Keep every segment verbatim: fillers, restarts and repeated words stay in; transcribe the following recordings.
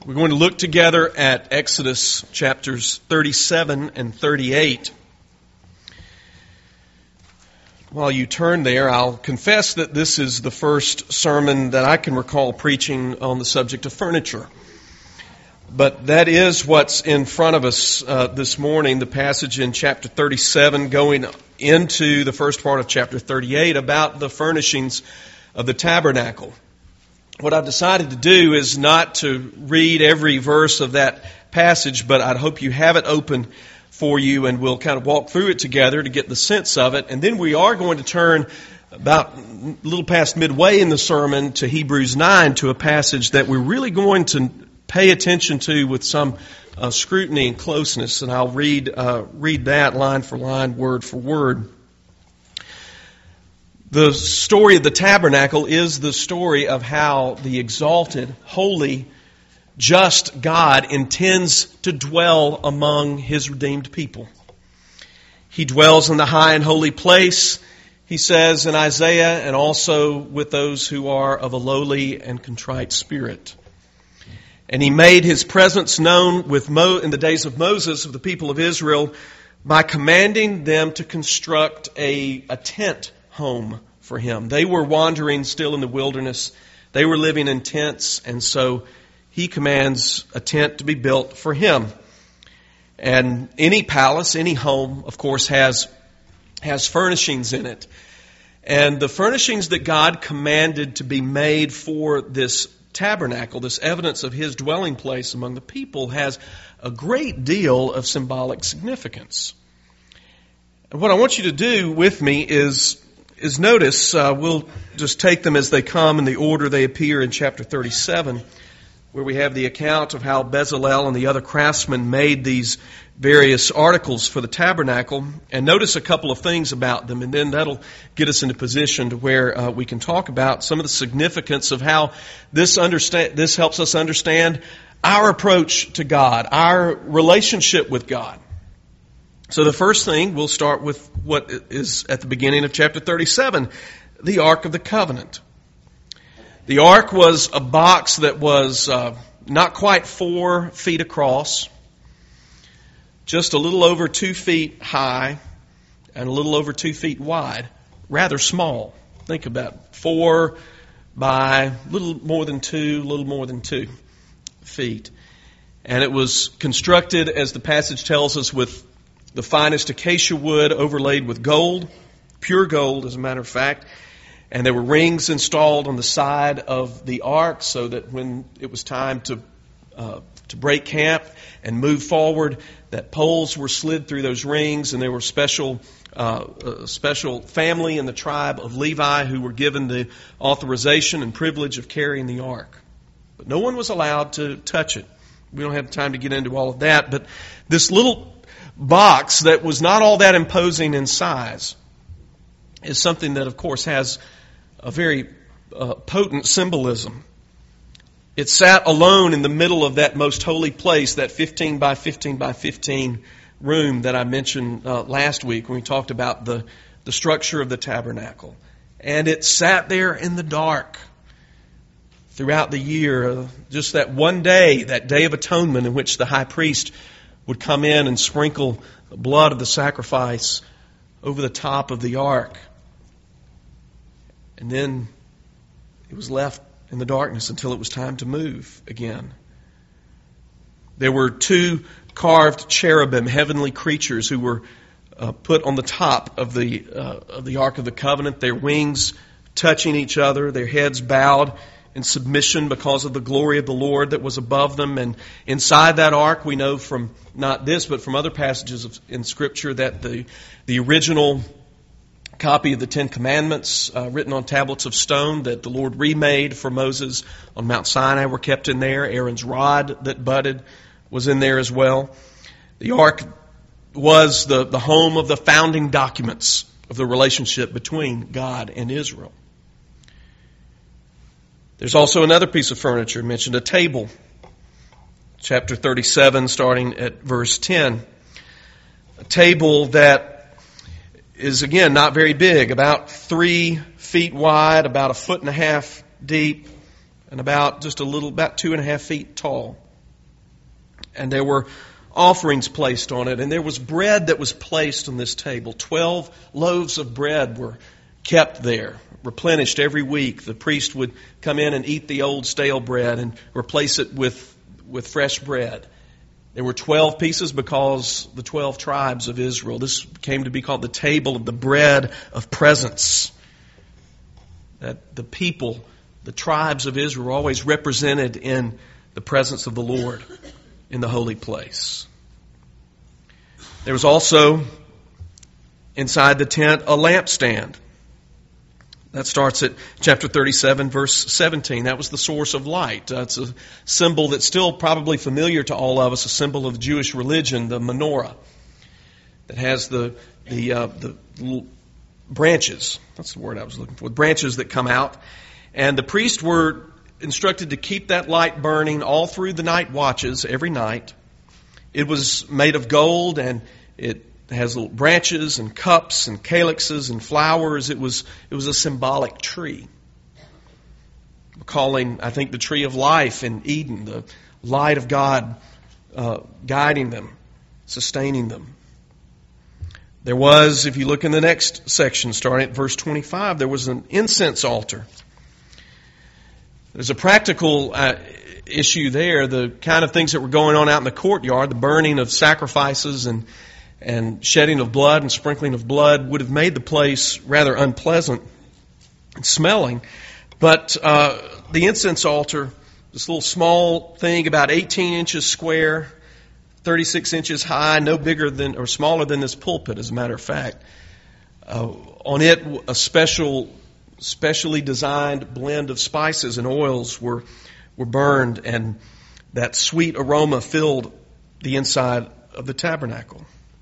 We're going to look together at Exodus chapters thirty-seven and thirty-eight. While you turn there, I'll confess that this is the first sermon that I can recall preaching on the subject of furniture. But that is what's in front of us uh, this morning, the passage in chapter thirty-seven going into the first part of chapter thirty-eight about the furnishings of the tabernacle. What I've decided to do is not to read every verse of that passage, but I'd hope you have it open for you and we'll kind of walk through it together to get the sense of it. And then we are going to turn about a little past midway in the sermon to Hebrews nine, to a passage that we're really going to pay attention to with some uh, scrutiny and closeness. And I'll read uh, read that line for line, word for word. The story of the tabernacle is the story of how the exalted, holy, just God intends to dwell among His redeemed people. He dwells in the high and holy place, he says in Isaiah, and also with those who are of a lowly and contrite spirit. And He made His presence known with Mo- in the days of Moses, of the people of Israel, by commanding them to construct a, a tent home for Him. They were wandering still in the wilderness. They were living in tents, and so He commands a tent to be built for Him. And any palace, any home, of course, has, has furnishings in it. And the furnishings that God commanded to be made for this tabernacle, this evidence of His dwelling place among the people, has a great deal of symbolic significance. And what I want you to do with me is, is notice, uh, we'll just take them as they come in the order they appear in chapter thirty-seven, where we have the account of how Bezalel and the other craftsmen made these various articles for the tabernacle. And notice a couple of things about them, and then that'll get us into position to where uh, we can talk about some of the significance of how this understand this helps us understand our approach to God, our relationship with God. So the first thing, we'll start with what is at the beginning of chapter thirty-seven, the Ark of the Covenant. The Ark was a box that was uh, not quite four feet across, just a little over two feet high, and a little over two feet wide. Rather small. Think about it. Four by a little more than two, a little more than two feet. And it was constructed, as the passage tells us, with the finest acacia wood overlaid with gold, pure gold as a matter of fact. And there were rings installed on the side of the ark so that when it was time to uh, to break camp and move forward, that poles were slid through those rings, and there were special uh, a special family in the tribe of Levi who were given the authorization and privilege of carrying the ark. But no one was allowed to touch it. We don't have time to get into all of that, but this little box that was not all that imposing in size is something that, of course, has a very uh, potent symbolism. It sat alone in the middle of that most holy place, that fifteen by fifteen by fifteen room that I mentioned uh, last week when we talked about the, the structure of the tabernacle. And it sat there in the dark throughout the year, uh, just that one day, that Day of Atonement, in which the high priest would come in and sprinkle the blood of the sacrifice over the top of the ark. And then it was left in the darkness until it was time to move again. There were two carved cherubim, heavenly creatures, who were uh, put on the top of the uh, of the Ark of the Covenant, their wings touching each other, their heads bowed in submission because of the glory of the Lord that was above them. And inside that ark, we know from not this, but from other passages of, in Scripture, that the the original copy of the Ten Commandments uh, written on tablets of stone that the Lord remade for Moses on Mount Sinai were kept in there. Aaron's rod that budded was in there as well. The ark was the, the home of the founding documents of the relationship between God and Israel. There's also another piece of furniture mentioned, a table. Chapter thirty-seven, starting at verse ten. A table that is, again, not very big, about three feet wide, about a foot and a half deep, and about just a little, about two and a half feet tall. And there were offerings placed on it, and there was bread that was placed on this table. Twelve loaves of bread were kept there, replenished every week. The priest would come in and eat the old stale bread and replace it with, with fresh bread. There were twelve pieces because the twelve tribes of Israel. This came to be called the table of the bread of presence. That the people, the tribes of Israel, were always represented in the presence of the Lord in the holy place. There was also inside the tent a lampstand. That starts at chapter thirty-seven, verse seventeen. That was the source of light. Uh, it's a symbol that's still probably familiar to all of us, a symbol of Jewish religion, the menorah, that has the the uh, the branches. That's the word I was looking for. Branches that come out. And the priests were instructed to keep that light burning all through the night watches, every night. It was made of gold, and it has little branches and cups and calyxes and flowers. It was it was a symbolic tree. We're calling, I think, the tree of life in Eden, the light of God uh, guiding them, sustaining them. There was, if you look in the next section, starting at verse twenty-five, there was an incense altar. There's a practical uh, issue there, the kind of things that were going on out in the courtyard, the burning of sacrifices and and shedding of blood and sprinkling of blood would have made the place rather unpleasant and smelling. But uh, the incense altar, this little small thing about eighteen inches square, thirty-six inches high, no bigger than or smaller than this pulpit, as a matter of fact. Uh, on it, a special, specially designed blend of spices and oils were were burned, and that sweet aroma filled the inside of the tabernacle.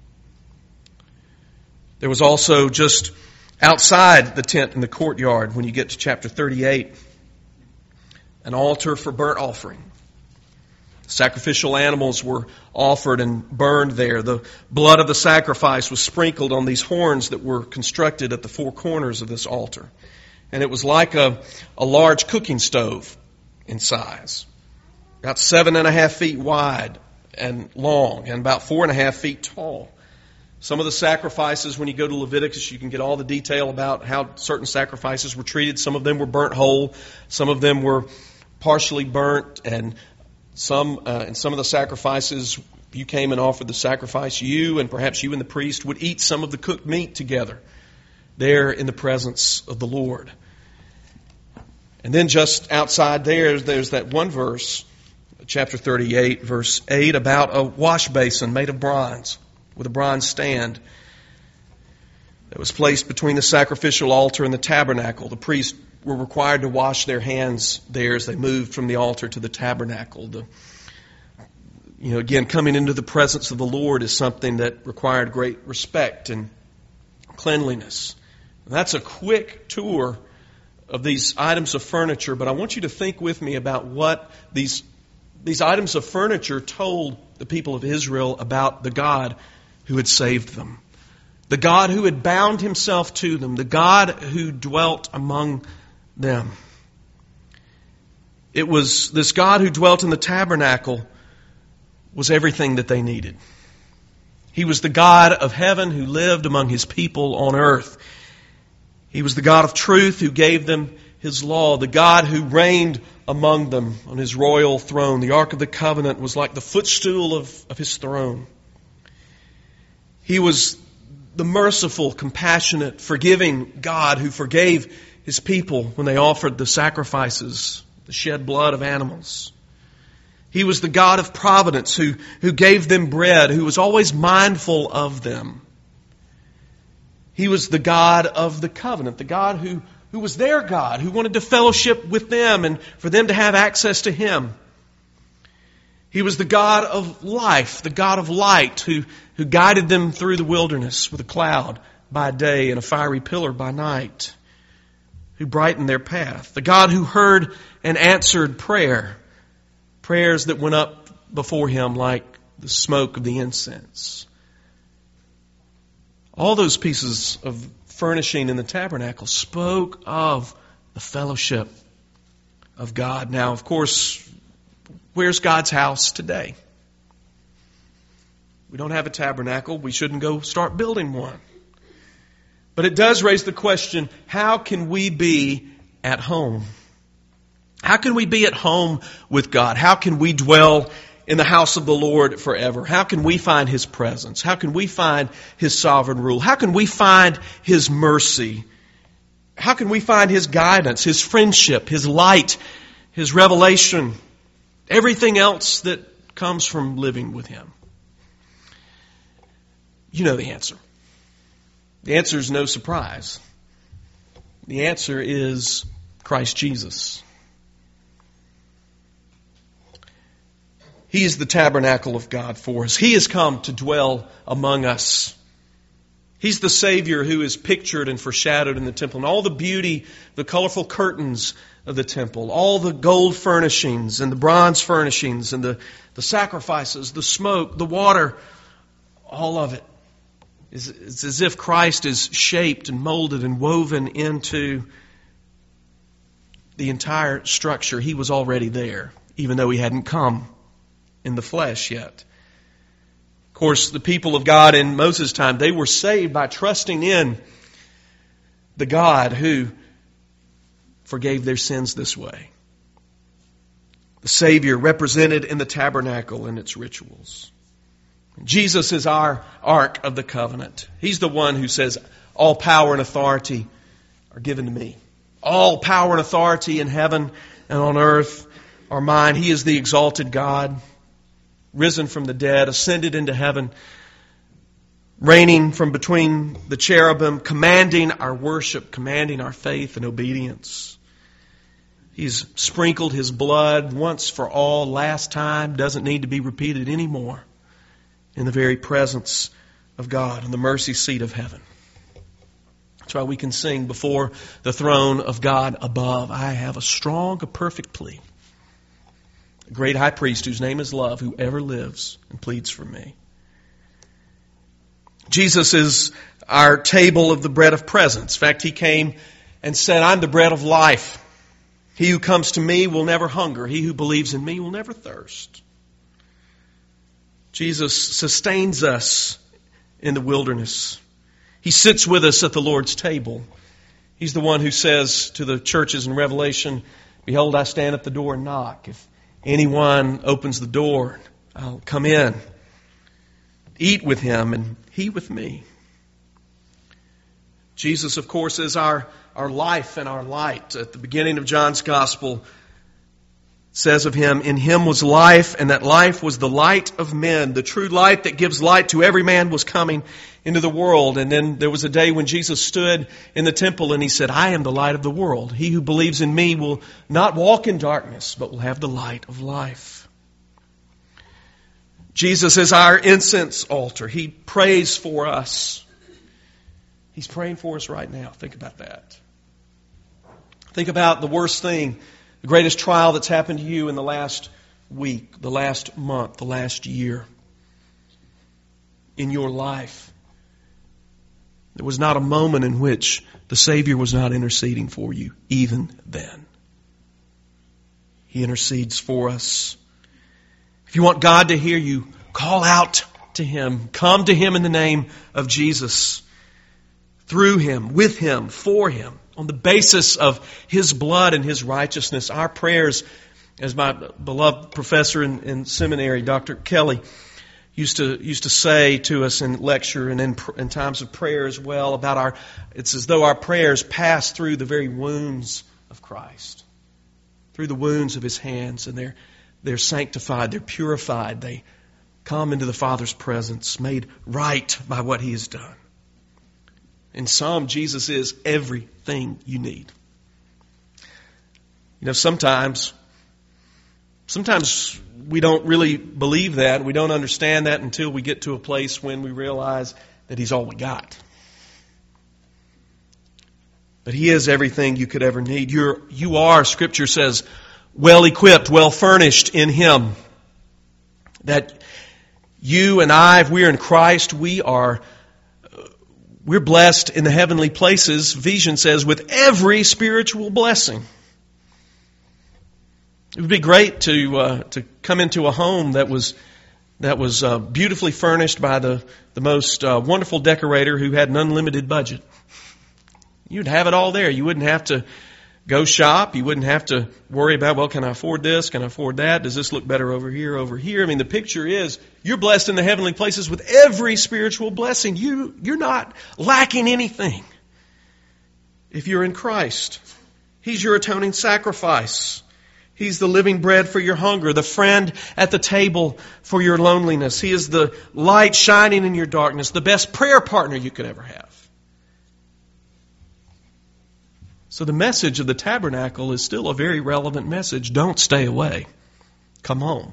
There was also just outside the tent in the courtyard, when you get to chapter thirty-eight, an altar for burnt offering. Sacrificial animals were offered and burned there. The blood of the sacrifice was sprinkled on these horns that were constructed at the four corners of this altar. And it was like a, a large cooking stove in size. About seven and a half feet wide and long, and about four and a half feet tall. Some of the sacrifices, when you go to Leviticus, you can get all the detail about how certain sacrifices were treated. Some of them were burnt whole. Some of them were partially burnt. And some, uh, and some of the sacrifices, you came and offered the sacrifice, you and perhaps you and the priest would eat some of the cooked meat together there in the presence of the Lord. And then just outside there, there's that one verse, chapter thirty-eight, verse eight, about a wash basin made of bronze, with a bronze stand that was placed between the sacrificial altar and the tabernacle. The priests were required to wash their hands there as they moved from the altar to the tabernacle. The, you know, again, coming into the presence of the Lord is something that required great respect and cleanliness. And that's a quick tour of these items of furniture, but I want you to think with me about what these, these items of furniture told the people of Israel about the God who had saved them. The God who had bound himself to them. The God who dwelt among them. It was this God who dwelt in the tabernacle was everything that they needed. He was the God of heaven who lived among his people on earth. He was the God of truth who gave them his law. The God who reigned among them on his royal throne. The Ark of the Covenant was like the footstool of, of his throne. He was the merciful, compassionate, forgiving God who forgave his people when they offered the sacrifices, the shed blood of animals. He was the God of providence who, who gave them bread, who was always mindful of them. He was the God of the covenant, the God who, who was their God, who wanted to fellowship with them and for them to have access to him. He was the God of life, the God of light, who, who guided them through the wilderness with a cloud by day and a fiery pillar by night, who brightened their path. The God who heard and answered prayer, prayers that went up before him like the smoke of the incense. All those pieces of furnishing in the tabernacle spoke of the fellowship of God. Now, of course, where's God's house today? We don't have a tabernacle. We shouldn't go start building one. But it does raise the question, how can we be at home? How can we be at home with God? How can we dwell in the house of the Lord forever? How can we find His presence? How can we find His sovereign rule? How can we find His mercy? How can we find His guidance, His friendship, His light, His revelation, everything else that comes from living with Him? You know the answer. The answer is no surprise. The answer is Christ Jesus. He is the tabernacle of God for us. He has come to dwell among us. He's the Savior who is pictured and foreshadowed in the temple. And all the beauty, the colorful curtains of the temple, all the gold furnishings and the bronze furnishings and the, the sacrifices, the smoke, the water, all of it. It's, it's as if Christ is shaped and molded and woven into the entire structure. He was already there, even though He hadn't come in the flesh yet. Of course, the people of God in Moses' time, they were saved by trusting in the God who forgave their sins this way. The Savior represented in the tabernacle and its rituals. Jesus is our Ark of the Covenant. He's the one who says, all power and authority are given to me. All power and authority in heaven and on earth are mine. He is the exalted God, risen from the dead, ascended into heaven, reigning from between the cherubim, commanding our worship, commanding our faith and obedience. He's sprinkled His blood once for all, last time, doesn't need to be repeated anymore, in the very presence of God, in the mercy seat of heaven. That's why we can sing before the throne of God above, I have a strong, a perfect plea. A great high priest whose name is love, who ever lives and pleads for me. Jesus is our table of the bread of presence. In fact, He came and said, I'm the bread of life. He who comes to me will never hunger. He who believes in me will never thirst. Jesus sustains us in the wilderness. He sits with us at the Lord's table. He's the one who says to the churches in Revelation, behold, I stand at the door and knock. If anyone opens the door, I'll come in, eat with him, and he with me. Jesus, of course, is our, our life and our light. At the beginning of John's Gospel, it says of Him, in Him was life, and that life was the light of men. The true light that gives light to every man was coming into the world. And then there was a day when Jesus stood in the temple and He said, I am the light of the world. He who believes in me will not walk in darkness, but will have the light of life. Jesus is our incense altar. He prays for us. He's praying for us right now. Think about that. Think about the worst thing, the greatest trial that's happened to you in the last week, the last month, the last year in your life. There was not a moment in which the Savior was not interceding for you, even then. He intercedes for us. If you want God to hear you, call out to Him. Come to Him in the name of Jesus. Through Him, with Him, for Him. On the basis of His blood and His righteousness, our prayers, as my beloved professor in, in seminary, Doctor Kelly, used to used to say to us in lecture and in, in times of prayer as well, about our, it's as though our prayers pass through the very wounds of Christ, through the wounds of His hands, and they're they're sanctified, they're purified, they come into the Father's presence, made right by what He has done. In sum, Jesus is everything you need. You know, sometimes, sometimes we don't really believe that. We don't understand that until we get to a place when we realize that He's all we got. But He is everything you could ever need. You're, you are, Scripture says, well equipped, well furnished in Him. That you and I, if we are in Christ, we are We're blessed in the heavenly places, Ephesians says, with every spiritual blessing. It would be great to uh, to come into a home that was that was uh, beautifully furnished by the, the most uh, wonderful decorator who had an unlimited budget. You'd have it all there. You wouldn't have to go shop. You wouldn't have to worry about, well, can I afford this? Can I afford that? Does this look better over here, over here? I mean, the picture is you're blessed in the heavenly places with every spiritual blessing. You, you're not lacking anything if you're in Christ. He's your atoning sacrifice. He's the living bread for your hunger, the friend at the table for your loneliness. He is the light shining in your darkness, the best prayer partner you could ever have. So the message of the tabernacle is still a very relevant message. Don't stay away. Come home.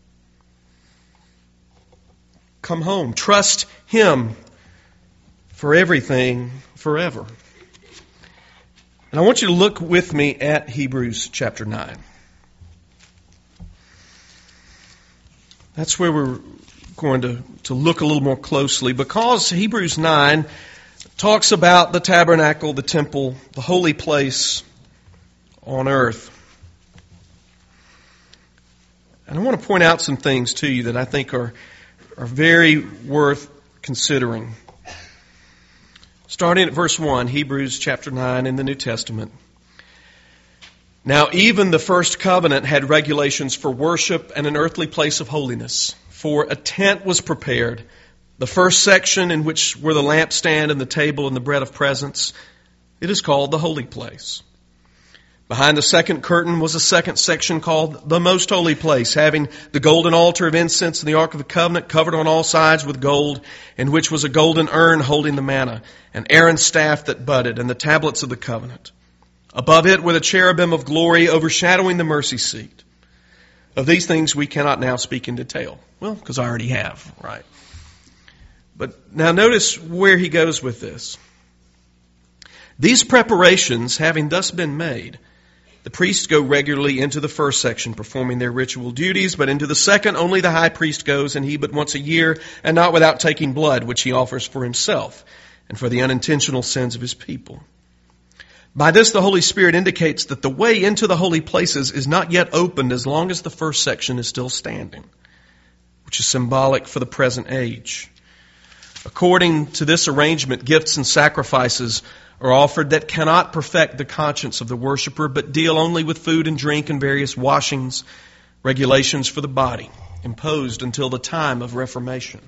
Come home. Trust Him for everything forever. And I want you to look with me at Hebrews chapter nine. That's where we're going to, to look a little more closely, because Hebrews nine talks about the tabernacle, the temple, the holy place on earth. And I want to point out some things to you that I think are, are very worth considering. Starting at verse one, Hebrews chapter nine in the New Testament. Now even the first covenant had regulations for worship and an earthly place of holiness. For a tent was prepared. The first section, in which were the lampstand and the table and the bread of presence, it is called the holy place. Behind the second curtain was a second section called the most holy place, having the golden altar of incense and the ark of the covenant covered on all sides with gold, in which was a golden urn holding the manna, and Aaron's staff that budded, and the tablets of the covenant. Above it were the cherubim of glory overshadowing the mercy seat. Of these things we cannot now speak in detail. Well, because I already have, right? But now notice where he goes with this. These preparations having thus been made, the priests go regularly into the first section, performing their ritual duties, but into the second only the high priest goes, and he but once a year, and not without taking blood, which he offers for himself and for the unintentional sins of his people. By this the Holy Spirit indicates that the way into the holy places is not yet opened as long as the first section is still standing, which is symbolic for the present age. According to this arrangement, gifts and sacrifices are offered that cannot perfect the conscience of the worshiper, but deal only with food and drink and various washings, regulations for the body, imposed until the time of Reformation.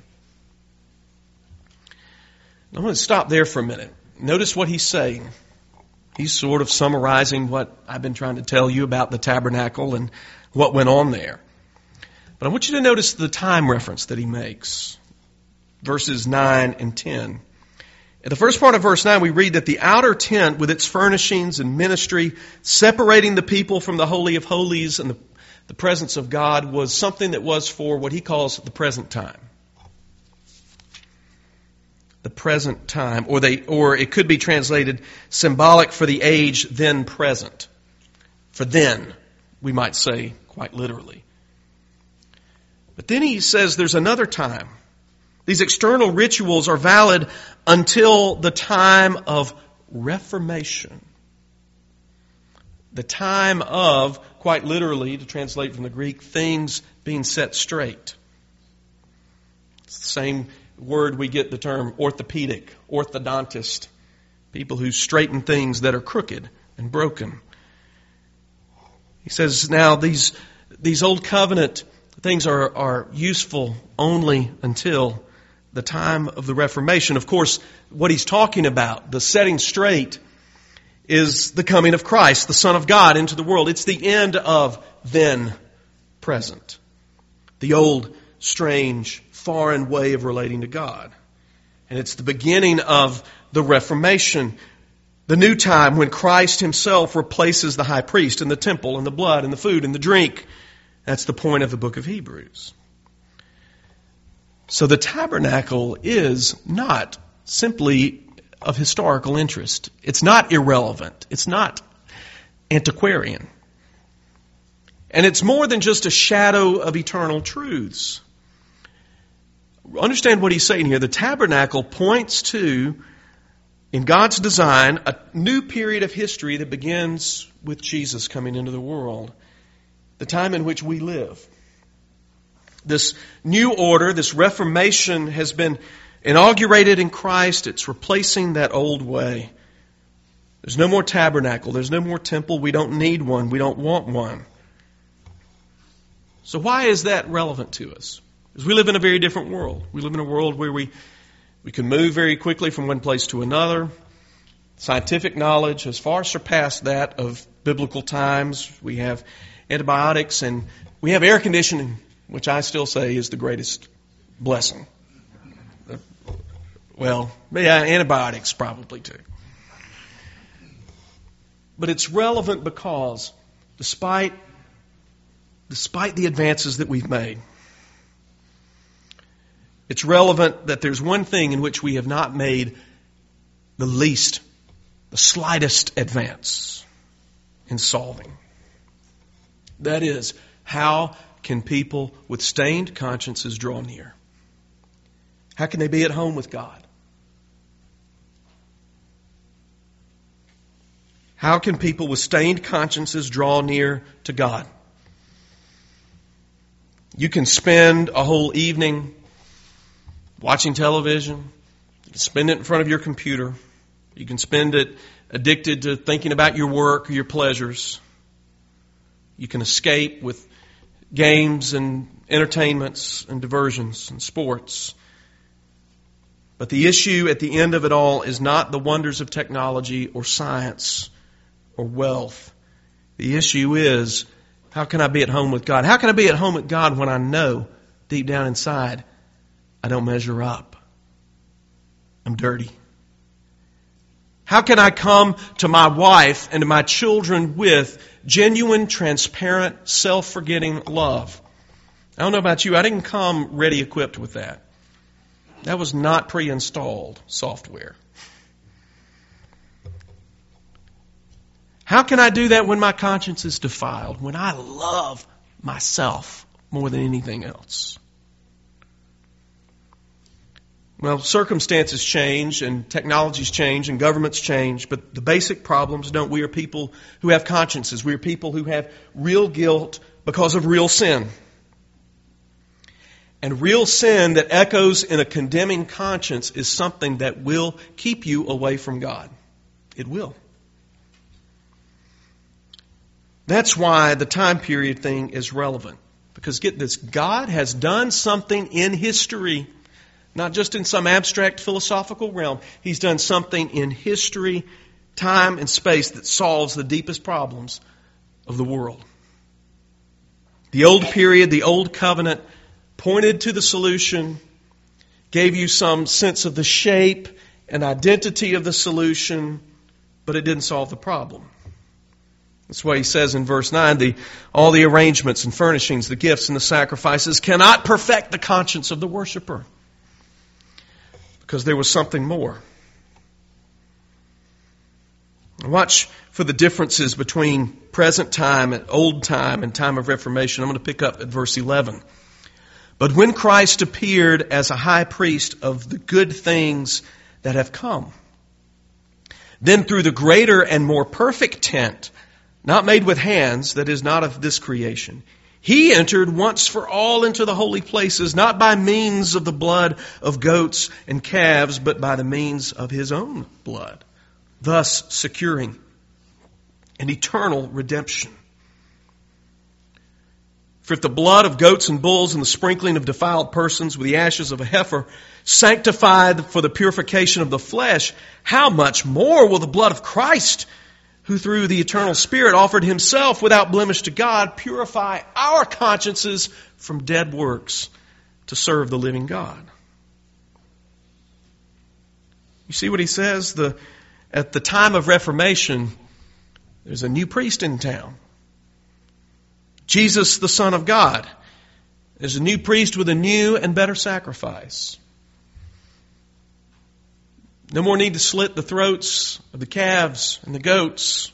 I'm going to stop there for a minute. Notice what he's saying. He's sort of summarizing what I've been trying to tell you about the tabernacle and what went on there. But I want you to notice the time reference that he makes. Verses nine and ten. In the first part of verse nine, we read that the outer tent with its furnishings and ministry, separating the people from the Holy of Holies and the, the presence of God, was something that was for what he calls the present time. The present time. Or they, or it could be translated symbolic for the age then present. For then, we might say quite literally. But then he says there's another time. These external rituals are valid until the time of Reformation. The time of, quite literally, to translate from the Greek, things being set straight. It's the same word we get the term orthopedic, orthodontist. People who straighten things that are crooked and broken. He says now these, these old covenant things are, are useful only until the time of the Reformation. Of course, what he's talking about, the setting straight, is the coming of Christ, the Son of God, into the world. It's the end of then present. The old, strange, foreign way of relating to God. And it's the beginning of the Reformation. The new time when Christ himself replaces the high priest and the temple and the blood and the food and the drink. That's the point of the book of Hebrews. So the tabernacle is not simply of historical interest. It's not irrelevant. It's not antiquarian. And it's more than just a shadow of eternal truths. Understand what he's saying here. The tabernacle points to, in God's design, a new period of history that begins with Jesus coming into the world. The time in which we live. This new order, this Reformation, has been inaugurated in Christ. It's replacing that old way. There's no more tabernacle. There's no more temple. We don't need one. We don't want one. So why is that relevant to us? Because we live in a very different world. We live in a world where we, we can move very quickly from one place to another. Scientific knowledge has far surpassed that of biblical times. We have antibiotics and we have air conditioning, which I still say is the greatest blessing. Well, yeah, antibiotics probably too. But it's relevant because despite, despite the advances that we've made, it's relevant that there's one thing in which we have not made the least, the slightest advance in solving. That is, how can people with stained consciences draw near? How can they be at home with God? How can people with stained consciences draw near to God? You can spend a whole evening watching television. You can spend it in front of your computer. You can spend it addicted to thinking about your work or your pleasures. You can escape with games and entertainments and diversions and sports. But the issue at the end of it all is not the wonders of technology or science or wealth. The issue is, how can I be at home with God? How can I be at home with God when I know deep down inside I don't measure up? I'm dirty. How can I come to my wife and to my children with genuine, transparent, self-forgetting love? I don't know about you, I didn't come ready equipped with that. That was not pre-installed software. How can I do that when my conscience is defiled, when I love myself more than anything else? Well, circumstances change and technologies change and governments change, but the basic problems don't. We are people who have consciences. We are people who have real guilt because of real sin. And real sin that echoes in a condemning conscience is something that will keep you away from God. It will. That's why the time period thing is relevant. Because get this, God has done something in history, not just in some abstract philosophical realm. He's done something in history, time, and space that solves the deepest problems of the world. The old period, the old covenant, pointed to the solution, gave you some sense of the shape and identity of the solution, but it didn't solve the problem. That's why he says in verse nine, the, all the arrangements and furnishings, the gifts and the sacrifices cannot perfect the conscience of the worshiper. Because there was something more. Watch for the differences between present time and old time and time of Reformation. I'm going to pick up at verse eleven. But when Christ appeared as a high priest of the good things that have come, then through the greater and more perfect tent, not made with hands, that is not of this creation, He entered once for all into the holy places, not by means of the blood of goats and calves, but by the means of His own blood, thus securing an eternal redemption. For if the blood of goats and bulls and the sprinkling of defiled persons with the ashes of a heifer sanctified for the purification of the flesh, how much more will the blood of Christ, who through the eternal Spirit offered Himself without blemish to God, purify our consciences from dead works to serve the living God? You see what he says? The, at the time of Reformation, there's a new priest in town. Jesus, the Son of God. There's a new priest with a new and better sacrifice. No more need to slit the throats of the calves and the goats.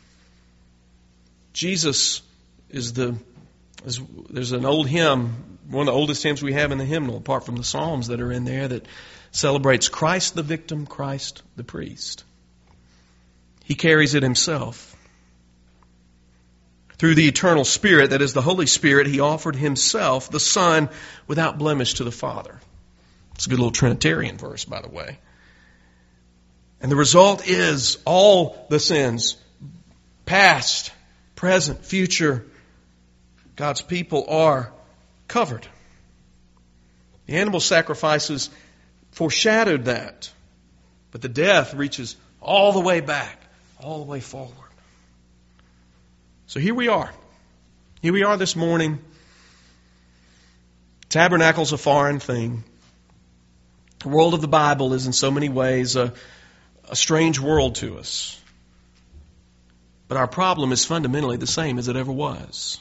Jesus is the, is, there's an old hymn, one of the oldest hymns we have in the hymnal, apart from the Psalms that are in there, that celebrates Christ the victim, Christ the priest. He carries it Himself. Through the eternal Spirit, that is the Holy Spirit, He offered Himself, the Son, without blemish to the Father. It's a good little Trinitarian verse, by the way. And the result is all the sins, past, present, future, God's people are covered. The animal sacrifices foreshadowed that. But the death reaches all the way back, all the way forward. So here we are. Here we are this morning. Tabernacle's a foreign thing. The world of the Bible is in so many ways a, a strange world to us. But our problem is fundamentally the same as it ever was.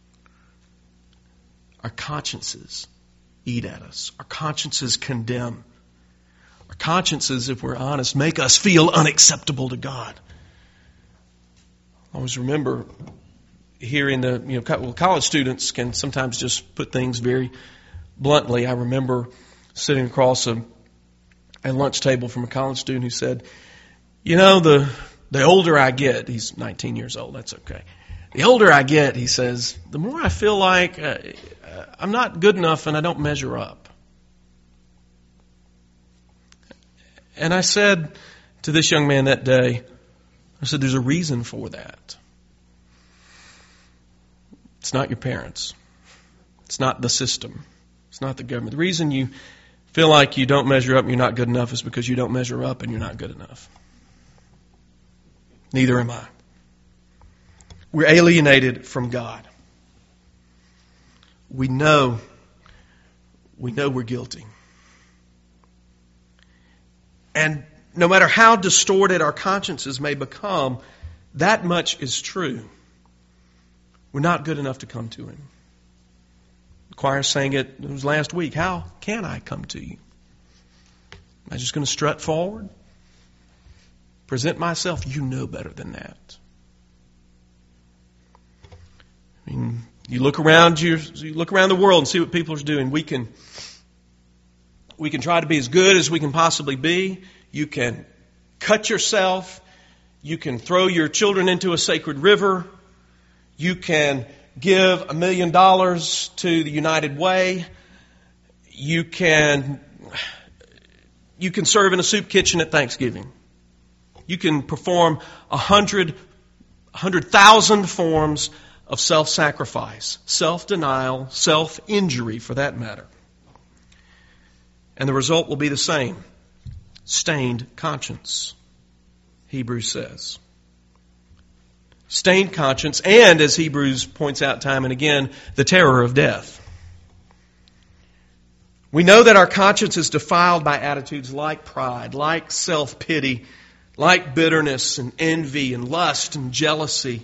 Our consciences eat at us. Our consciences condemn. Our consciences, if we're honest, make us feel unacceptable to God. I always remember hearing the, you know, well, college students can sometimes just put things very bluntly. I remember sitting across a, a lunch table from a college student who said, you know, the the older I get, he's nineteen years old, that's okay. The older I get, he says, the more I feel like uh, I'm not good enough and I don't measure up. And I said to this young man that day, I said, there's a reason for that. It's not your parents. It's not the system. It's not the government. The reason you feel like you don't measure up and you're not good enough is because you don't measure up and you're not good enough. Neither am I. We're alienated from God. We know, we know we're guilty. And no matter how distorted our consciences may become, that much is true. We're not good enough to come to Him. The choir sang it, it was last week. How can I come to you? Am I just going to strut forward? Present myself? You know better than that. I mean, you look around you, you look around the world and see what people are doing. We can, we can try to be as good as we can possibly be. You can cut yourself. You can throw your children into a sacred river. You can give a million dollars to the United Way. You can, you can serve in a soup kitchen at Thanksgiving. You can perform a hundred, a hundred thousand forms of self-sacrifice, self-denial, self-injury for that matter. And the result will be the same. Stained conscience, Hebrews says. Stained conscience, and as Hebrews points out time and again, the terror of death. We know that our conscience is defiled by attitudes like pride, like self-pity, like bitterness and envy and lust and jealousy.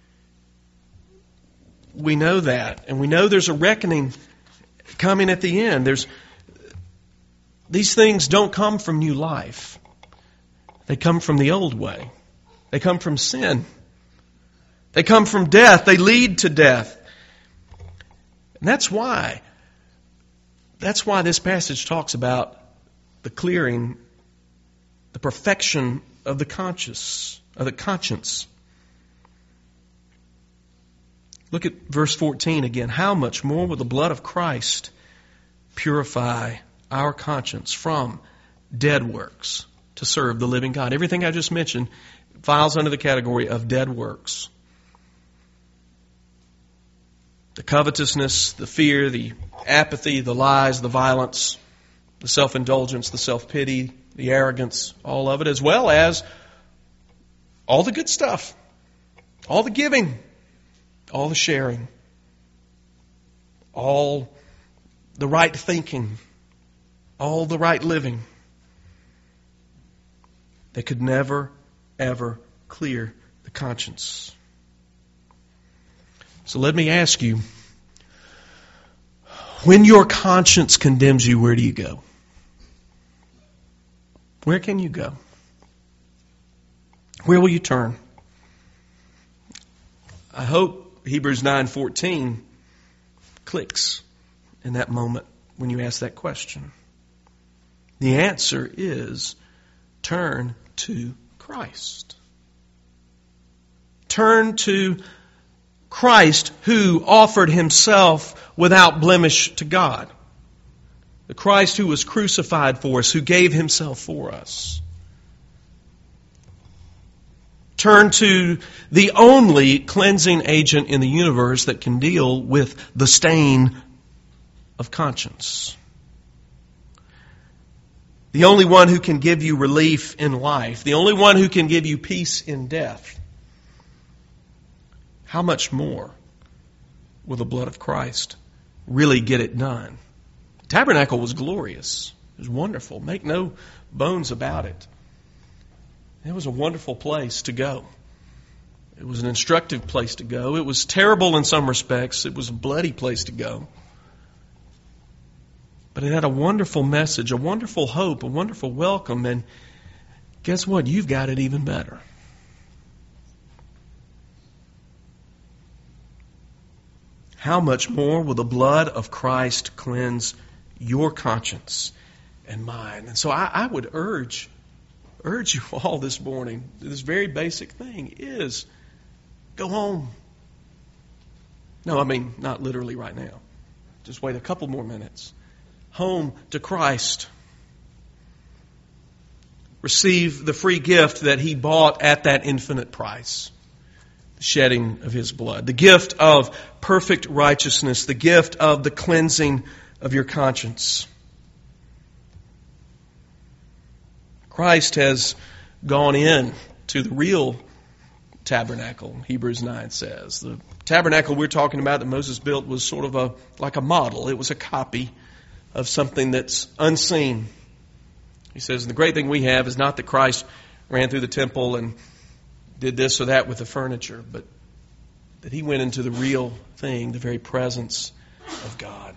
We know that, and we know there's a reckoning coming at the end. There's These things don't come from new life. They come from the old way. They come from sin. They come from death. They lead to death. And that's why, that's why this passage talks about the clearing, the perfection of the conscience, of the conscience. Look at verse fourteen again. How much more will the blood of Christ purify our conscience from dead works to serve the living God? Everything I just mentioned falls under the category of dead works. The covetousness, the fear, the apathy, the lies, the violence, the self-indulgence, the self-pity, the arrogance, all of it, as well as all the good stuff, all the giving, all the sharing, all the right thinking, all the right living. They could never, ever clear the conscience. So let me ask you, when your conscience condemns you, where do you go? Where can you go? Where will you turn? I hope Hebrews nine fourteen clicks in that moment when you ask that question. The answer is turn to Christ. Turn to Christ who offered himself without blemish to God. The Christ who was crucified for us, who gave himself for us. Turn to the only cleansing agent in the universe that can deal with the stain of conscience. The only one who can give you relief in life. The only one who can give you peace in death. How much more will the blood of Christ really get it done? The tabernacle was glorious. It was wonderful. Make no bones about it. It was a wonderful place to go. It was an instructive place to go. It was terrible in some respects. It was a bloody place to go. But it had a wonderful message, a wonderful hope, a wonderful welcome. And guess what? You've got it even better. How much more will the blood of Christ cleanse your conscience and mine? And so I, I would urge, urge you all this morning, this very basic thing is go home. No, I mean, not literally right now. Just wait a couple more minutes. Home to Christ. Receive the free gift that he bought at that infinite price. The shedding of his blood. The gift of perfect righteousness. The gift of the cleansing of your conscience. Christ has gone in to the real tabernacle, Hebrews nine says. The tabernacle we're talking about that Moses built was sort of a like a model. It was a copy of something that's unseen. He says, the great thing we have is not that Christ ran through the temple and did this or that with the furniture, but that he went into the real thing, the very presence of God.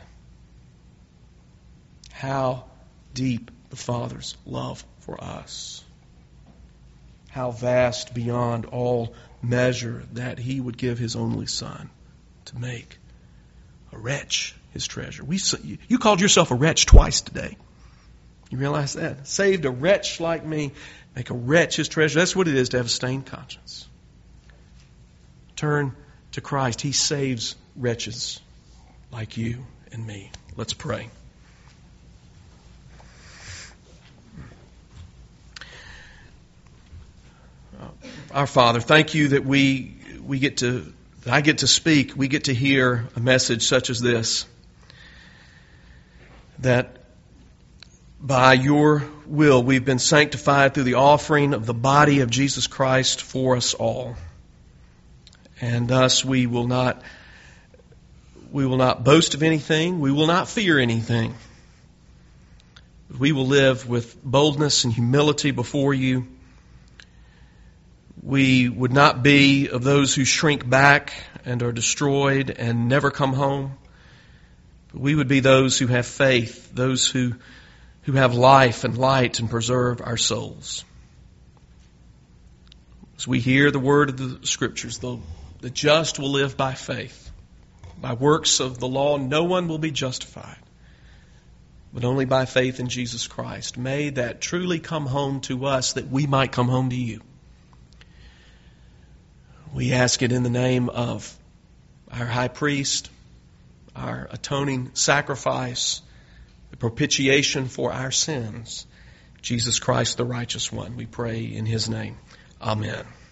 How deep the Father's love for us. How vast beyond all measure that he would give his only Son to make a wretch his treasure. We, you called yourself a wretch twice today. You realize that? Saved a wretch like me, make a wretch his treasure. That's what it is to have a stained conscience. Turn to Christ. He saves wretches like you and me. Let's pray. Our Father, thank you that we we get to that I get to speak, we get to hear a message such as this. That by your will we've been sanctified through the offering of the body of Jesus Christ for us all. And thus we will not we will not boast of anything, we will not fear anything. We will live with boldness and humility before you. We would not be of those who shrink back and are destroyed and never come home. But we would be those who have faith, those who, who have life and light and preserve our souls. As we hear the word of the Scriptures, the, the just will live by faith. By works of the law, no one will be justified, but only by faith in Jesus Christ. May that truly come home to us that we might come home to you. We ask it in the name of our high priest, our atoning sacrifice, the propitiation for our sins, Jesus Christ, the righteous one. We pray in his name. Amen.